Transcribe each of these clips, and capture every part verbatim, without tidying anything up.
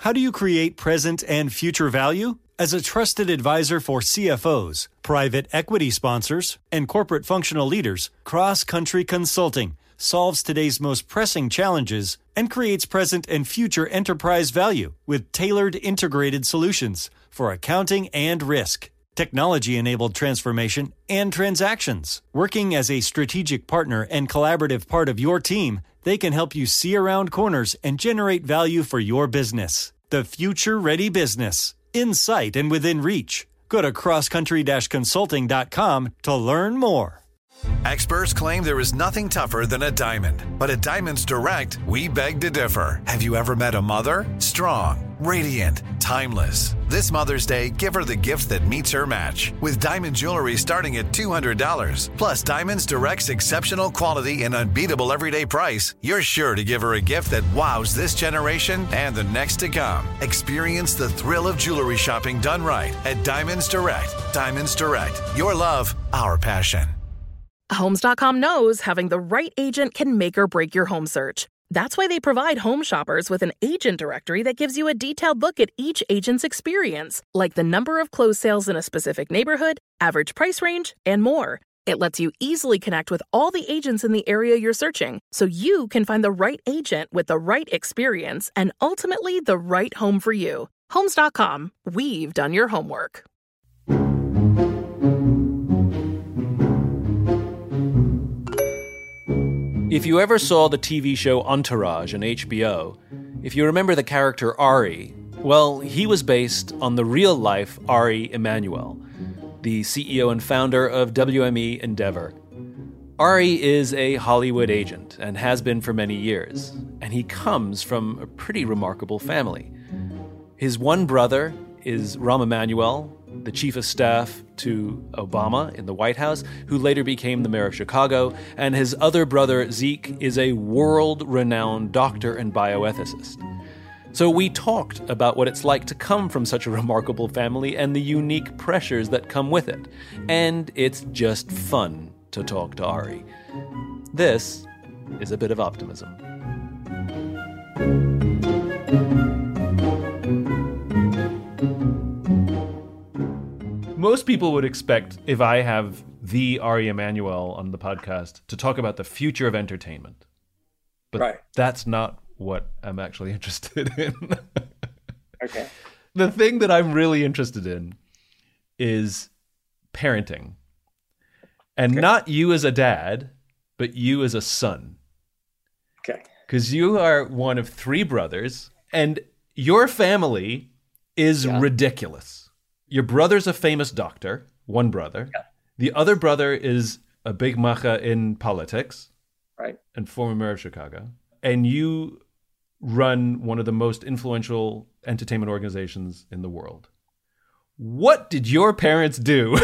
How do you create present and future value? As a trusted advisor for C F Os, private equity sponsors, and corporate functional leaders, Cross Country Consulting solves today's most pressing challenges and creates present and future enterprise value with tailored integrated solutions for accounting and risk, technology-enabled transformation, and transactions. Working as a strategic partner and collaborative part of your team, they can help you see around corners and generate value for your business. The future-ready business. In sight and within reach. Go to cross country dash consulting dot com to learn more. Experts claim there is nothing tougher than a diamond. But at Diamonds Direct, we beg to differ. Have you ever met a mother? Strong, radiant, timeless. This Mother's Day, give her the gift that meets her match. With diamond jewelry starting at two hundred dollars. Plus Diamonds Direct's exceptional quality and unbeatable everyday price, you're sure to give her a gift that wows this generation and the next to come. Experience the thrill of jewelry shopping done right at Diamonds Direct. Diamonds Direct. Your love, our passion. Homes dot com knows having the right agent can make or break your home search. That's why they provide home shoppers with an agent directory that gives you a detailed look at each agent's experience, like the number of closed sales in a specific neighborhood, average price range, and more. It lets you easily connect with all the agents in the area you're searching, so you can find the right agent with the right experience and ultimately the right home for you. Homes dot com. We've done your homework. If you ever saw the T V show Entourage on H B O, if you remember the character Ari, well, he was based on the real-life Ari Emanuel, the C E O and founder of W M E Endeavor. Ari is a Hollywood agent and has been for many years, and he comes from a pretty remarkable family. His one brother is Rahm Emanuel, the chief of staff to Obama in the White House, who later became the mayor of Chicago, and his other brother, Zeke, is a world-renowned doctor and bioethicist. So we talked about what it's like to come from such a remarkable family and the unique pressures that come with it. And it's just fun to talk to Ari. This is a bit of optimism. Most people would expect, if I have the Ari Emanuel on the podcast, to talk about the future of entertainment. But right. That's not what I'm actually interested in. Okay. The thing that I'm really interested in is parenting. And okay. Not you as a dad, but you as a son. Okay. Because you are one of three brothers, and your family is yeah. ridiculous. Your brother's a famous doctor, one brother. Yeah. The other brother is a big macha in politics. Right. And former mayor of Chicago. And you run one of the most influential entertainment organizations in the world. What did your parents do?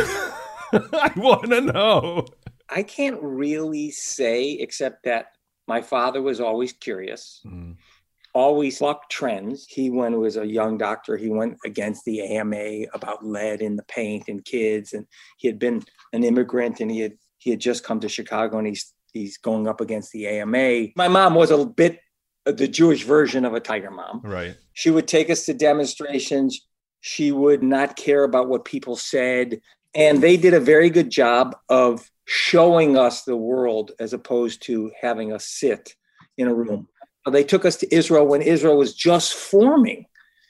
I want to know. I can't really say, except that my father was always curious. Mm. Always bucked trends. He, when he was a young doctor, he went against the A M A about lead in the paint in kids. And he had been an immigrant, and he had he had just come to Chicago, and he's he's going up against the A M A. My mom was a bit the Jewish version of a tiger mom. Right. She would take us to demonstrations. She would not care about what people said. And they did a very good job of showing us the world as opposed to having us sit in a room. They took us to Israel when Israel was just forming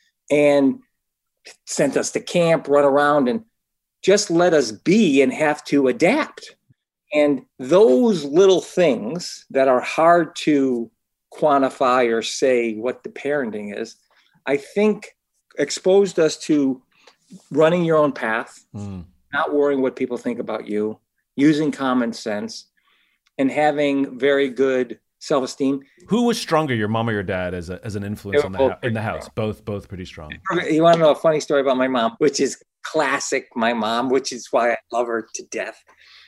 and sent us to camp, run around, and just let us be and have to adapt. And those little things that are hard to quantify or say what the parenting is, I think exposed us to running your own path, mm. not worrying what people think about you, using common sense, and having very good self-esteem. Who was stronger, your mom or your dad, as a, as an influence in the, ho- in the house? Strong. Both, both pretty strong. You want to know a funny story about my mom, which is classic my mom, which is why I love her to death.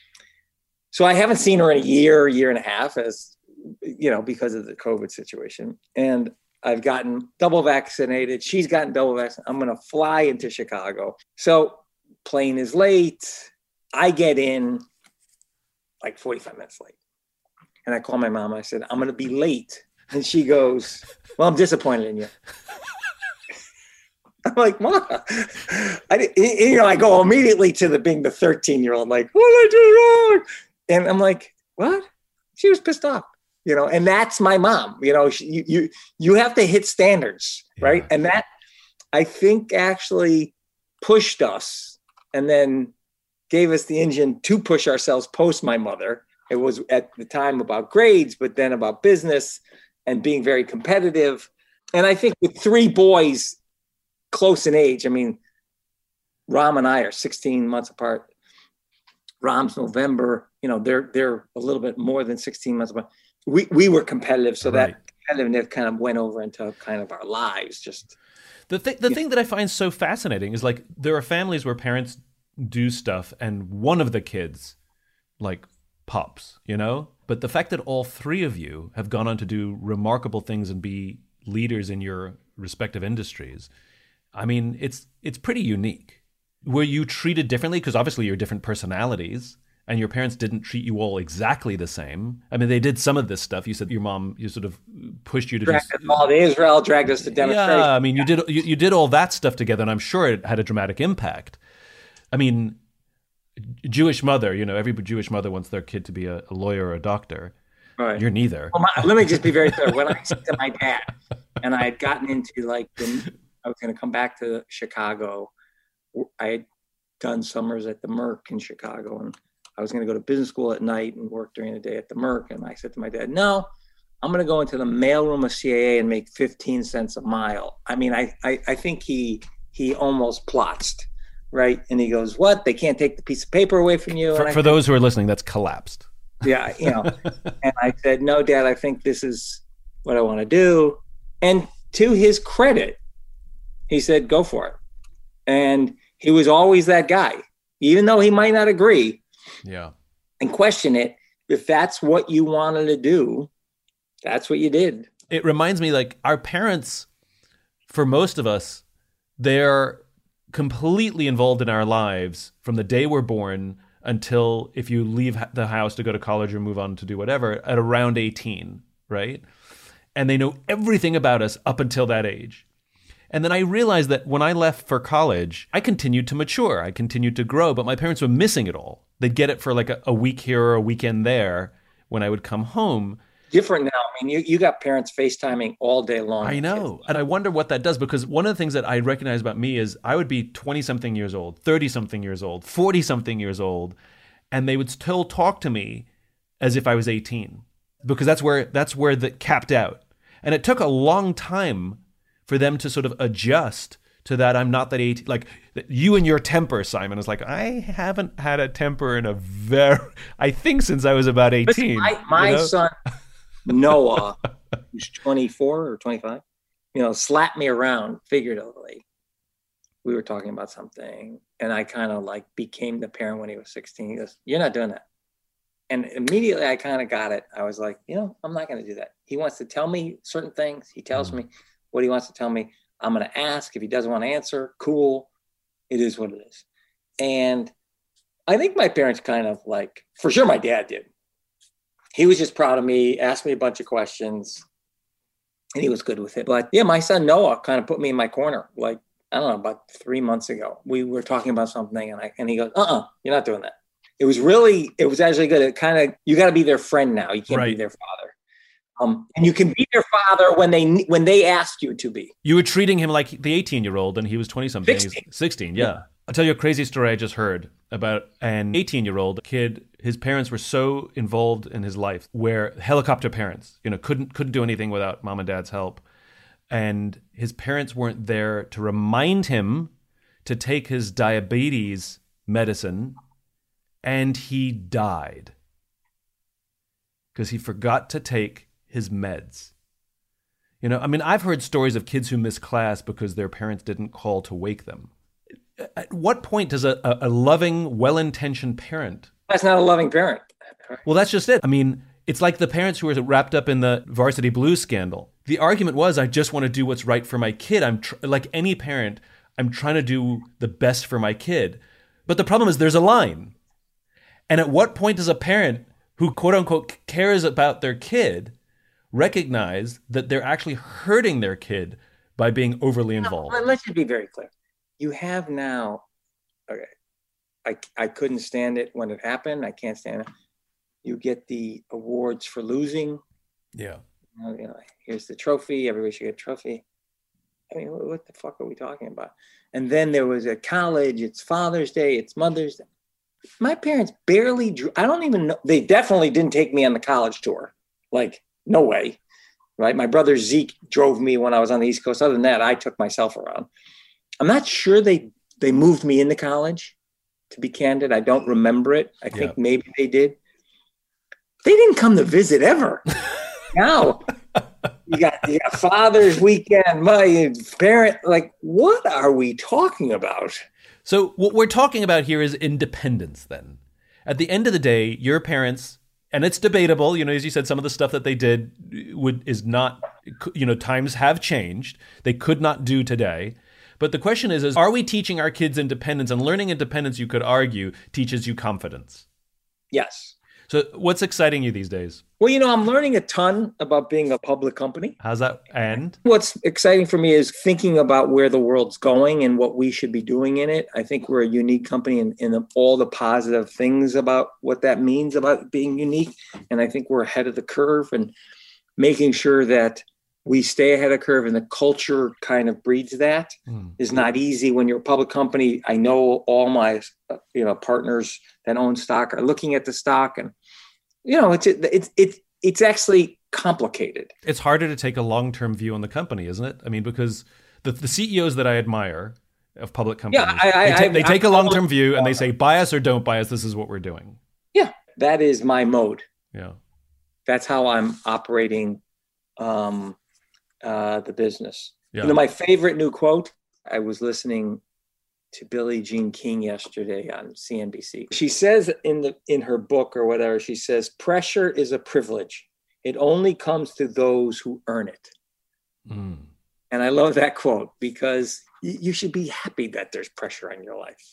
So I haven't seen her in a year, year and a half, as you know, because of the COVID situation. And I've gotten double vaccinated. She's gotten double vaccinated. I'm going to fly into Chicago. So plane is late. I get in like forty-five minutes late. And I call my mom. I said, I'm going to be late. And she goes, well, I'm disappointed in you. I'm like, Mom, I did, you know, I go immediately to the being the thirteen year old, like, what did I do wrong? And I'm like, what? She was pissed off, you know, and that's my mom. You know, she, you, you, you have to hit standards, right? Yeah. And that, I think, actually pushed us and then gave us the engine to push ourselves post my mother. It was at the time about grades, but then about business and being very competitive. And I think with three boys close in age, I mean, Ram and I are sixteen months apart. Ram's November, you know, they're they're a little bit more than sixteen months apart. We we were competitive, so right. that competitiveness kind of went over into kind of our lives. Just the thing, the thing that I find so fascinating is like there are families where parents do stuff and one of the kids like pops, you know? But the fact that all three of you have gone on to do remarkable things and be leaders in your respective industries, I mean, it's it's pretty unique. Were you treated differently? Because obviously you're different personalities and your parents didn't treat you all exactly the same. I mean, they did some of this stuff. You said your mom, you sort of pushed you to dragged do... us all to Israel, dragged us to demonstrations. Yeah, I mean, you did you, you did all that stuff together, and I'm sure it had a dramatic impact. I mean, Jewish mother, you know, every Jewish mother wants their kid to be a, a lawyer or a doctor. Right. You're neither. Well, my, let me just be very clear. When I said to my dad, and I had gotten into like, the, I was going to come back to Chicago. I had done summers at the Merck in Chicago, and I was going to go to business school at night and work during the day at the Merck. And I said to my dad, no, I'm going to go into the mailroom of C I A and make fifteen cents a mile. I mean, I, I, I think he he almost plotzed, right? And he goes, what? They can't take the piece of paper away from you? For, for said, those who are listening, that's collapsed. Yeah, you know. And I said, no, Dad, I think this is what I want to do. And to his credit, he said, go for it. And he was always that guy, even though he might not agree. Yeah. And question it. If that's what you wanted to do, that's what you did. It reminds me, like, our parents, for most of us, they're completely involved in our lives from the day we're born until if you leave the house to go to college or move on to do whatever at around eighteen, right? And they know everything about us up until that age. And then I realized that when I left for college, I continued to mature. I continued to grow, but my parents were missing it all. They'd get it for like a, a week here or a weekend there when I would come home. Different now. I mean, you, you got parents FaceTiming all day long. I know. And I wonder what that does, because one of the things that I recognize about me is I would be twenty-something years old, thirty-something years old, forty-something years old, and they would still talk to me as if I was eighteen, because that's where that's where the capped out. And it took a long time for them to sort of adjust to that. I'm not that eighteen, like you and your temper, Simon, is like, I haven't had a temper in a very, I think since I was about eighteen. My, my you know? son, Noah, who's twenty-four or twenty-five, you know, slapped me around figuratively. We were talking about something, and I kind of like became the parent when he was sixteen. He goes, you're not doing that. And immediately I kind of got it. I was like, you know, I'm not going to do that. He wants to tell me certain things. He tells mm. me what he wants to tell me. I'm going to ask. If he doesn't want to answer, cool. It is what it is. And I think my parents kind of like, for sure my dad did. He was just proud of me, asked me a bunch of questions, and he was good with it. But yeah, my son Noah kind of put me in my corner. Like, I don't know, about three months ago, we were talking about something, and I and he goes, uh-uh, you're not doing that. It was really, it was actually good. It kind of, you got to be their friend now. You can't right. be their father. Um, and you can be their father when they when they ask you to be. You were treating him like the eighteen-year-old, and he was twenty-something. sixteen. sixteen, yeah. yeah. I'll tell you a crazy story I just heard about an eighteen-year-old kid. His parents were so involved in his life, where helicopter parents, you know, couldn't couldn't do anything without mom and dad's help. And his parents weren't there to remind him to take his diabetes medicine, and he died because he forgot to take his meds. You know, I mean, I've heard stories of kids who miss class because their parents didn't call to wake them. At what point does a, a loving, well-intentioned parent... That's not a loving parent. Well, that's just it. I mean, it's like the parents who were wrapped up in the Varsity Blues scandal. The argument was, I just want to do what's right for my kid. I'm tr- like any parent, I'm trying to do the best for my kid. But the problem is there's a line. And at what point does a parent who, quote unquote, cares about their kid recognize that they're actually hurting their kid by being overly involved. No, let's just be very clear. You have now, okay, I, I couldn't stand it when it happened. I can't stand it. You get the awards for losing. Yeah. You know, you know, here's the trophy. Everybody should get a trophy. I mean, what the fuck are we talking about? And then there was a college. It's Father's Day. It's Mother's Day. My parents barely drew. I don't even know. They definitely didn't take me on the college tour. Like, no way. Right? My brother Zeke drove me when I was on the East Coast. Other than that, I took myself around. I'm not sure they, they moved me into college, to be candid. I don't remember it. I think yeah. maybe they did. They didn't come to visit ever. Now, you got, you got Father's Weekend, my parent, like, what are we talking about? So what we're talking about here is independence then. At the end of the day, your parents, and it's debatable, you know, as you said, some of the stuff that they did would is not, you know, times have changed. They could not do today. But the question is, is are we teaching our kids independence? And learning independence, you could argue, teaches you confidence. Yes. So what's exciting you these days? Well, you know, I'm learning a ton about being a public company. How's that end? What's exciting for me is thinking about where the world's going and what we should be doing in it. I think we're a unique company in, in all the positive things about what that means about being unique. And I think we're ahead of the curve and making sure that we stay ahead of the curve, and the culture kind of breeds that. Mm. Is not easy when you're a public company. I know all my, you know, partners that own stock are looking at the stock, and you know, it's it's it's it's actually complicated. It's harder to take a long-term view on the company, isn't it? I mean, because the the C E Os that I admire of public companies, yeah, I, I, they, ta- I, they take I, a long-term view and they say, buy us or don't buy us. This is what we're doing. Yeah, that is my mode. Yeah, that's how I'm operating um, uh, the business. Yeah. You know, my favorite new quote. I was listening to Billie Jean King yesterday on C N B C. She says in the in her book or whatever, she says, pressure is a privilege. It only comes to those who earn it. Mm. And I love that quote because y- you should be happy that there's pressure in your life.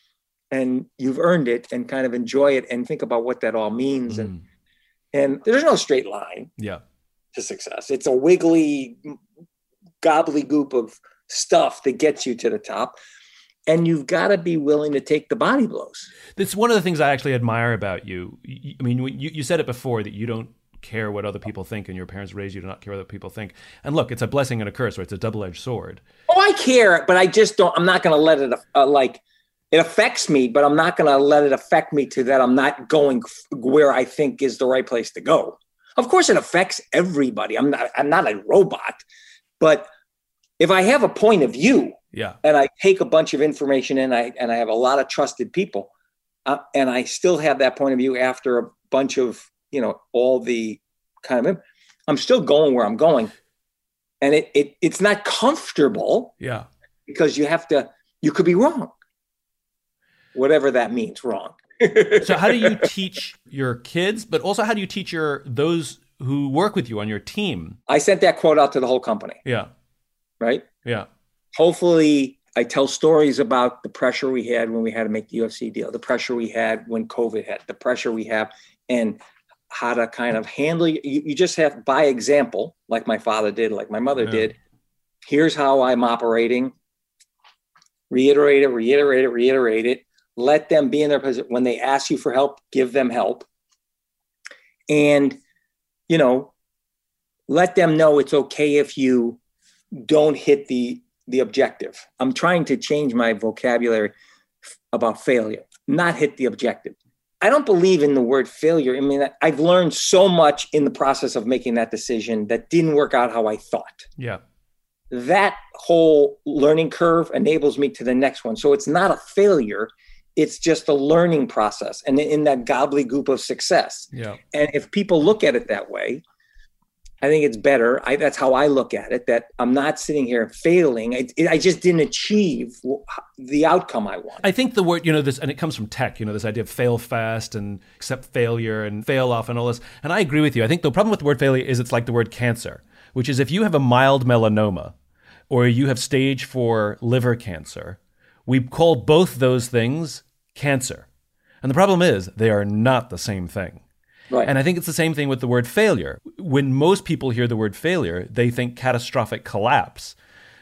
And you've earned it, and kind of enjoy it and think about what that all means. Mm. And and there's no straight line yeah. to success. It's a wiggly gobbledygook of stuff that gets you to the top. And you've got to be willing to take the body blows. That's one of the things I actually admire about you. I mean, you, you said it before that you don't care what other people think, and your parents raised you to not care what other people think. And look, it's a blessing and a curse, right? It's a double-edged sword. Oh, I care, but I just don't, I'm not going to let it, uh, like, it affects me, but I'm not going to let it affect me to that I'm not going where I think is the right place to go. Of course, it affects everybody. I'm not, I'm not a robot, but if I have a point of view, yeah, and I take a bunch of information in, I and I have a lot of trusted people, uh, and I still have that point of view after a bunch of, you know, all the kind of, I'm still going where I'm going, and it it it's not comfortable, yeah, because you have to, you could be wrong, whatever that means, wrong. So how do you teach your kids, but also how do you teach your those who work with you on your team? I sent that quote out to the whole company. Yeah. Right? Yeah. Hopefully I tell stories about the pressure we had when we had to make the U F C deal, the pressure we had when COVID hit, the pressure we have, and how to kind of handle you. You just have, by example, like my father did, like my mother yeah. did. Here's how I'm operating. Reiterate it, reiterate it, reiterate it. Let them be in their position. When they ask you for help, give them help. And, you know, let them know it's okay if you don't hit the the objective. I'm trying to change my vocabulary about failure, not hit the objective. I don't believe in the word failure. I mean, I've learned so much in the process of making that decision that didn't work out how I thought. Yeah. That whole learning curve enables me to the next one. So it's not a failure. It's just a learning process, and in that gobbledygook of success. Yeah. And if people look at it that way, I think it's better. I, that's how I look at it, that I'm not sitting here failing. I, I just didn't achieve the outcome I want. I think the word, you know, this, and it comes from tech, you know, this idea of fail fast and accept failure and fail off and all this. And I agree with you. I think the problem with the word failure is it's like the word cancer, which is if you have a mild melanoma or you have stage four liver cancer, we call both those things cancer. And the problem is they are not the same thing. Right. And I think it's the same thing with the word failure. When most people hear the word failure, they think catastrophic collapse.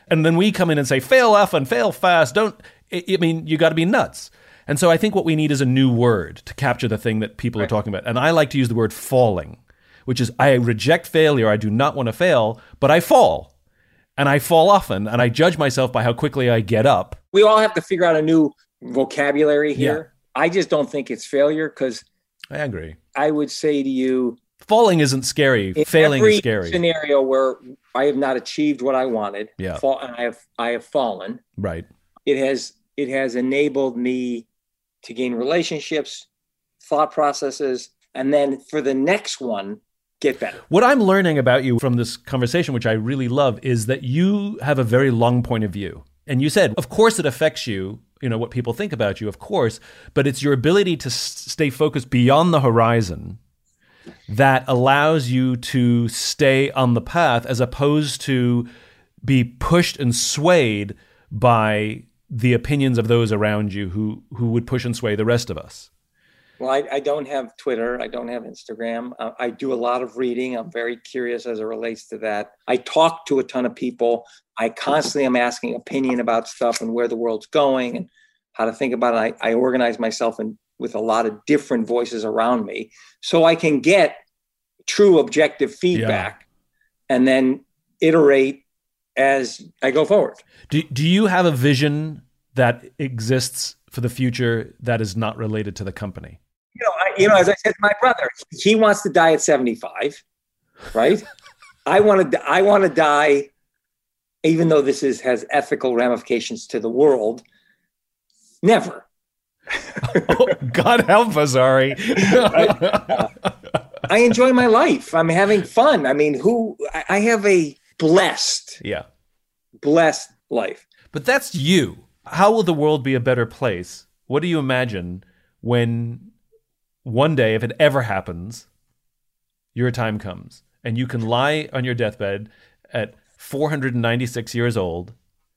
And then we come in and say, fail often, fail fast. Don't, I I mean, you got to be nuts. And so I think what we need is a new word to capture the thing that people right. are talking about. And I like to use the word falling, which is I reject failure. I do not want to fail, but I fall. And I fall often. And I judge myself by how quickly I get up. We all have to figure out a new vocabulary here. Yeah. I just don't think it's failure because I agree. I would say to you, falling isn't scary. Failing every is scary. Scenario where I have not achieved what I wanted, yeah. fall, and I have I have fallen. Right. It has it has enabled me to gain relationships, thought processes, and then for the next one, get better. What I'm learning about you from this conversation, which I really love, is that you have a very long point of view. And you said, of course, it affects you, you know, what people think about you, of course, but it's your ability to s- stay focused beyond the horizon that allows you to stay on the path as opposed to be pushed and swayed by the opinions of those around you who, who would push and sway the rest of us. Well, I, I don't have Twitter. I don't have Instagram. Uh, I do a lot of reading. I'm very curious as it relates to that. I talk to a ton of people. I constantly am asking opinion about stuff and where the world's going and how to think about it. I, I organize myself in, with a lot of different voices around me so I can get true objective feedback yeah. and then iterate as I go forward. Do, do you have a vision that exists for the future that is not related to the company? You know, I, you know, as I said to my brother, he wants to die at seventy-five, right? I want to, I want to die, even though this is has ethical ramifications to the world. Never. Oh, God help us, Ari. I, I enjoy my life. I'm having fun. I mean, who I, I have a blessed, yeah, blessed life. But that's you. How will the world be a better place? What do you imagine when one day, if it ever happens, your time comes and you can lie on your deathbed at four hundred ninety-six years old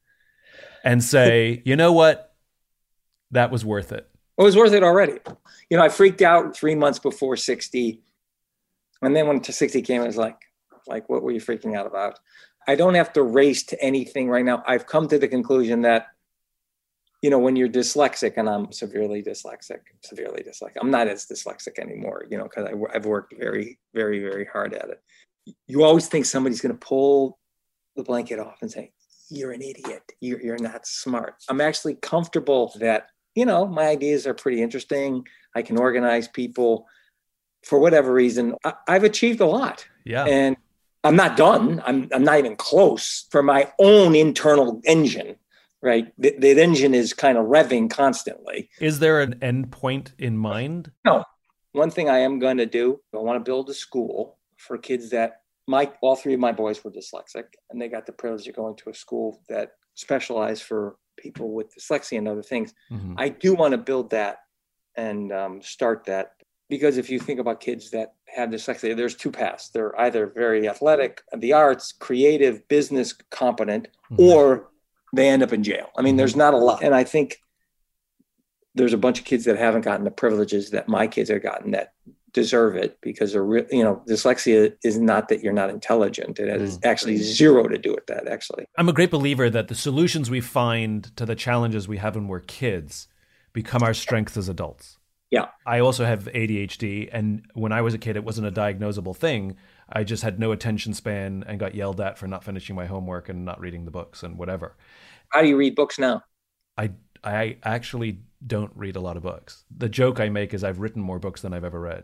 and say, you know what? That was worth it. It was worth it already. You know, I freaked out three months before sixty. And then when to sixty came, I was like, like, what were you freaking out about? I don't have to race to anything right now. I've come to the conclusion that, you know, when you're dyslexic, and I'm severely dyslexic, severely dyslexic, I'm not as dyslexic anymore, you know, because I've worked very, very, very hard at it. You always think somebody's going to pull the blanket off and say, you're an idiot. You're, you're not smart. I'm actually comfortable that, you know, my ideas are pretty interesting. I can organize people. For whatever reason, I, I've achieved a lot. Yeah. And I'm not done. I'm I'm not even close for my own internal engine. Right. The, the engine is kind of revving constantly. Is there an end point in mind? No. One thing I am going to do, I want to build a school for kids that my, all three of my boys were dyslexic, and they got the privilege of going to a school that specialized for people with dyslexia and other things. Mm-hmm. I do want to build that and um, start that, because if you think about kids that have dyslexia, there's two paths. They're either very athletic, the arts, creative, business competent, mm-hmm. or they end up in jail. I mean, there's not a lot. And I think there's a bunch of kids that haven't gotten the privileges that my kids have gotten that deserve it, because they're re- you know, dyslexia is not that you're not intelligent. It has mm. actually zero to do with that, actually. I'm a great believer that the solutions we find to the challenges we have when we're kids become our strengths as adults. Yeah. I also have A D H D, and when I was a kid, it wasn't a diagnosable thing. I just had no attention span and got yelled at for not finishing my homework and not reading the books and whatever. How do you read books now? I I actually don't read a lot of books. The joke I make is I've written more books than I've ever read.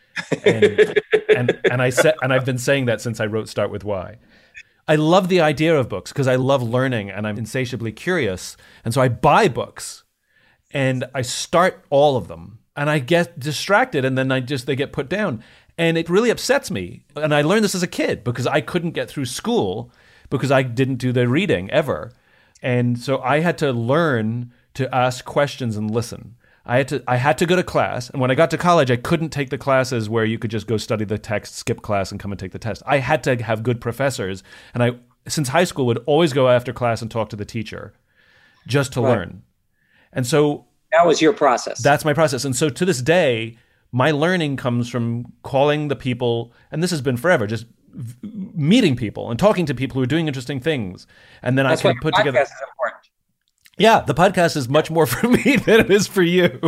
And and and I said and I've been saying that since I wrote Start With Why. I love the idea of books because I love learning and I'm insatiably curious. And so I buy books and I start all of them and I get distracted and then I just they get put down. And it really upsets me. And I learned this as a kid because I couldn't get through school because I didn't do the reading ever. And so I had to learn to ask questions and listen. I had to I had to go to class. And when I got to college, I couldn't take the classes where you could just go study the text, skip class, and come and take the test. I had to have good professors. And I, since high school, would always go after class and talk to the teacher just to right. learn. And so that was your process. That's my process. And so to this day, my learning comes from calling the people, and this has been forever, just v- meeting people and talking to people who are doing interesting things. And then That's I can why put podcast together. Is important. Yeah, the podcast is much more for me than it is for you.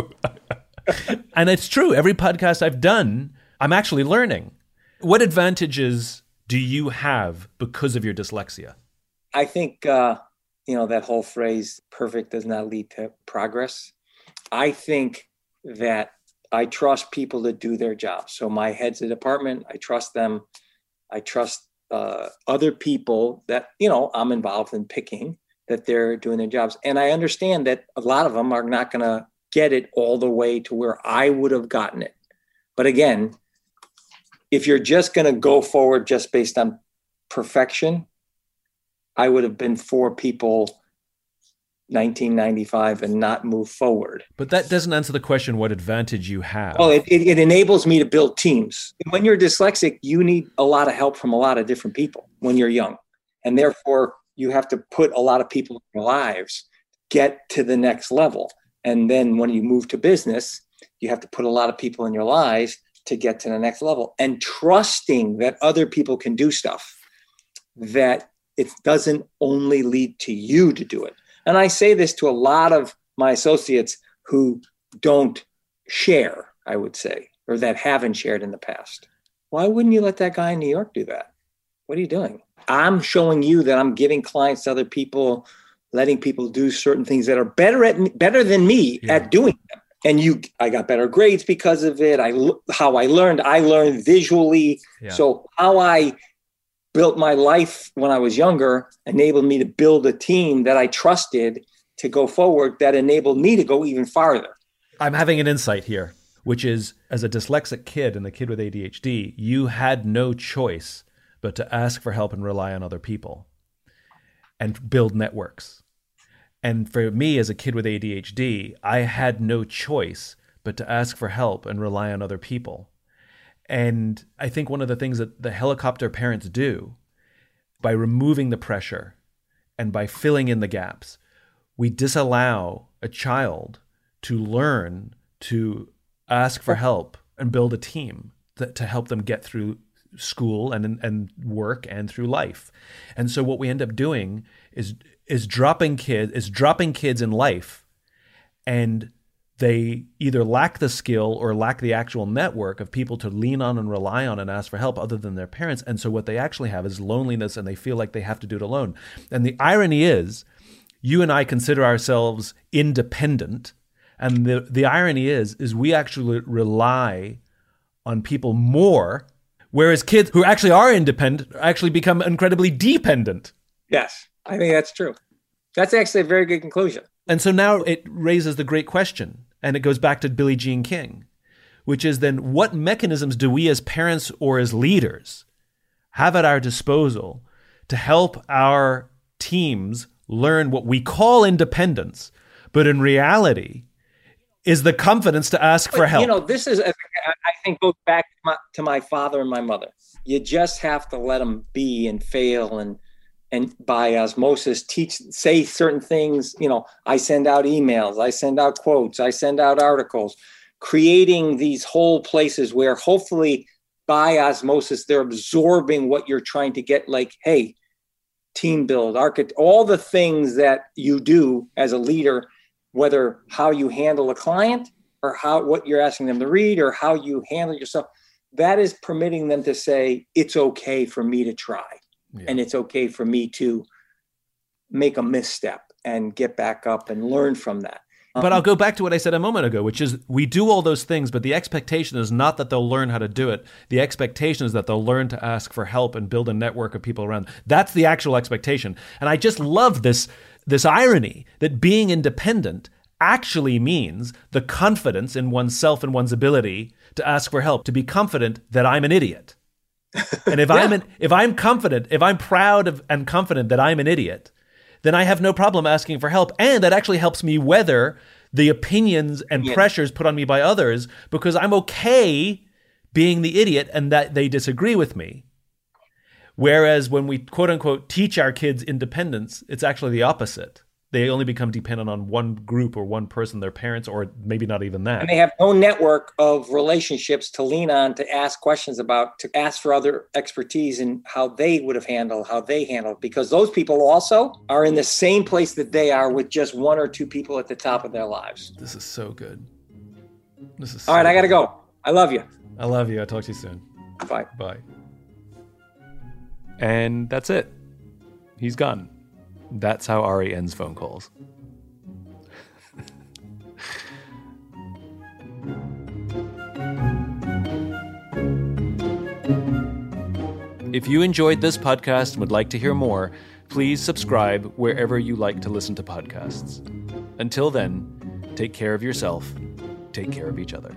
And it's true. Every podcast I've done, I'm actually learning. What advantages do you have because of your dyslexia? I think, uh, you know, that whole phrase, perfect does not lead to progress. I think that I trust people to do their job. So my head's of department, I trust them. I trust uh, other people that, you know, I'm involved in picking, that they're doing their jobs. And I understand that a lot of them are not going to get it all the way to where I would have gotten it. But again, if you're just going to go forward just based on perfection, I would have been for people nineteen ninety-five and not move forward. But that doesn't answer the question what advantage you have. Well, it, it, it enables me to build teams. When you're dyslexic, you need a lot of help from a lot of different people when you're young. And therefore, you have to put a lot of people in your lives, get to the next level. And then when you move to business, you have to put a lot of people in your lives to get to the next level. And trusting that other people can do stuff, that it doesn't only lead to you to do it. And I say this to a lot of my associates who don't share, I would say, or that haven't shared in the past. Why wouldn't you let that guy in New York do that? What are you doing? I'm showing you that I'm giving clients to other people, letting people do certain things that are better at me, better than me yeah. at doing them. And you, I got better grades because of it. I, how I learned, I learned visually. Yeah. So how I built my life when I was younger enabled me to build a team that I trusted to go forward, that enabled me to go even farther. I'm having an insight here, which is, as a dyslexic kid and a kid with A D H D, you had no choice but to ask for help and rely on other people and build networks. And for me, as a kid with A D H D, I had no choice but to ask for help and rely on other people. And I think one of the things that the helicopter parents do, by removing the pressure and by filling in the gaps, we disallow a child to learn to ask for help and build a team that, to help them get through school and and work and through life. And so what we end up doing is is dropping kids is dropping kids in life, and they either lack the skill or lack the actual network of people to lean on and rely on and ask for help other than their parents. And so what they actually have is loneliness, and they feel like they have to do it alone. And the irony is, you and I consider ourselves independent. And the, the irony is, is we actually rely on people more, whereas kids who actually are independent actually become incredibly dependent. Yes, I think that's true. That's actually a very good conclusion. And so now it raises the great question, and it goes back to Billie Jean King, which is then, what mechanisms do we as parents or as leaders have at our disposal to help our teams learn what we call independence, but in reality is the confidence to ask but, for help? You know, this is, I think, goes back to my, to my father and my mother. You just have to let them be and fail, and and by osmosis teach, say certain things. You know, I send out emails, I send out quotes, I send out articles, creating these whole places where hopefully by osmosis, they're absorbing what you're trying to get, like, hey, team build, architect, all the things that you do as a leader, whether how you handle a client or how, what you're asking them to read or how you handle yourself, that is permitting them to say, it's okay for me to try. Yeah. And it's okay for me to make a misstep and get back up and learn from that. Um, but I'll go back to what I said a moment ago, which is we do all those things, but the expectation is not that they'll learn how to do it. The expectation is that they'll learn to ask for help and build a network of people around. That's the actual expectation. And I just love this, this irony that being independent actually means the confidence in oneself and one's ability to ask for help, to be confident that I'm an idiot. And if yeah. I'm an, if I'm confident, if I'm proud of and confident that I'm an idiot, then I have no problem asking for help. And that actually helps me weather the opinions and yeah. pressures put on me by others, because I'm okay being the idiot and that they disagree with me. Whereas when we quote unquote teach our kids independence, it's actually the opposite. they only become dependent on one group or one person, their parents, or maybe not even that. And they have no network of relationships to lean on, to ask questions about, to ask for other expertise in how they would have handled, how they handle it. Because those people also are in the same place that they are, with just one or two people at the top of their lives. This is so good. This is so All right, I got to good. go. I love you. I love you. I'll talk to you soon. Bye. Bye. And that's it. He's gone. That's how Ari ends phone calls. If you enjoyed this podcast and would like to hear more, please subscribe wherever you like to listen to podcasts. Until then, take care of yourself, take care of each other.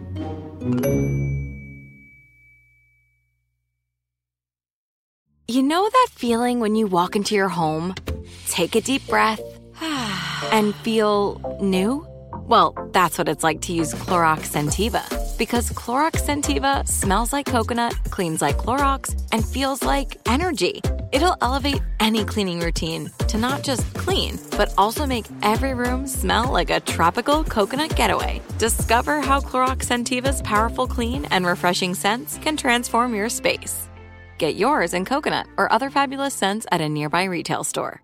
You know that feeling when you walk into your home, take a deep breath, and feel new? Well, that's what it's like to use Clorox Scentiva. Because Clorox Scentiva smells like coconut, cleans like Clorox, and feels like energy. It'll elevate any cleaning routine to not just clean, but also make every room smell like a tropical coconut getaway. Discover how Clorox Scentiva's powerful clean and refreshing scents can transform your space. Get yours in coconut or other fabulous scents at a nearby retail store.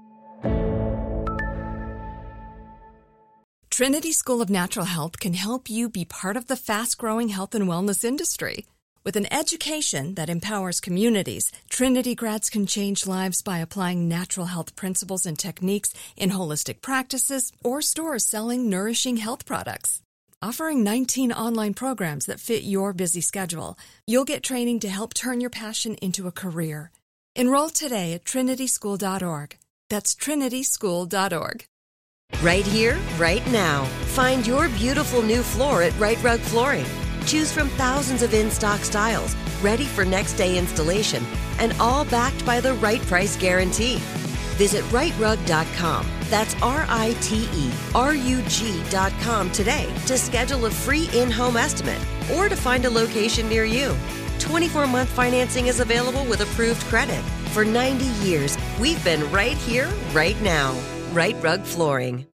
Trinity School of Natural Health can help you be part of the fast-growing health and wellness industry. With an education that empowers communities, Trinity grads can change lives by applying natural health principles and techniques in holistic practices or stores selling nourishing health products. Offering nineteen online programs that fit your busy schedule, you'll get training to help turn your passion into a career. Enroll today at trinity school dot org. That's trinity school dot org. Right here, right now. Find your beautiful new floor at Right Rug Flooring. Choose from thousands of in-stock styles, ready for next day installation, and all backed by the right price guarantee. Visit right rug dot com. That's R I T E R U G dot com today to schedule a free in-home estimate or to find a location near you. twenty-four month financing is available with approved credit. For ninety years, we've been right here, right now. Right Rug Flooring.